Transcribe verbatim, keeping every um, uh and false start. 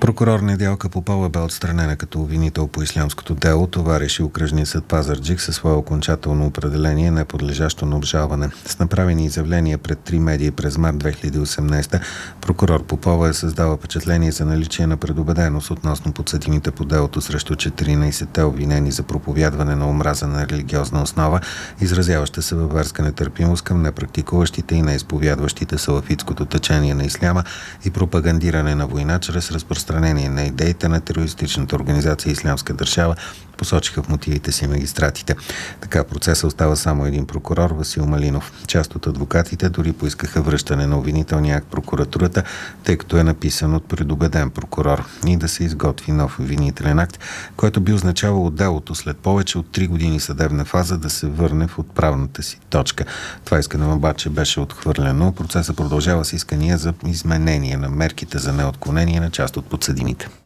Прокурор Недялка Попова бе отстранена като обвинител по ислямското дело. Това реши окръжния съд Пазарджик със свое окончателно определение, не подлежащо на обжалване. С направени изявления пред три медии през март две хиляди и осемнадесета, прокурор Попова е създала впечатление за наличие на предубеденост относно подсъдимите по делото срещу четиринадесетте обвинени за проповядване на омраза на религиозна основа, изразяваща се във верска нетърпимост към непрактикуващите и неизповядващите салафитското течение на исляма и пропагандиране на война чрез разпространение на идеите на терористичната организация Ислямска държава, посочиха в мотивите си магистратите. Така процеса остава само един прокурор, Васил Малинов. Част от адвокатите дори поискаха връщане на обвинителния акт прокуратурата, тъй като е написан от предубеден прокурор, и да се изготви нов обвинителен акт, който би означавало делото след повече от три години съдебна фаза да се върне в отправната си точка. Това искане обаче беше отхвърлено. Процесът продължава с искания за изменение на мерките за неотклонение на част от подсъдимите.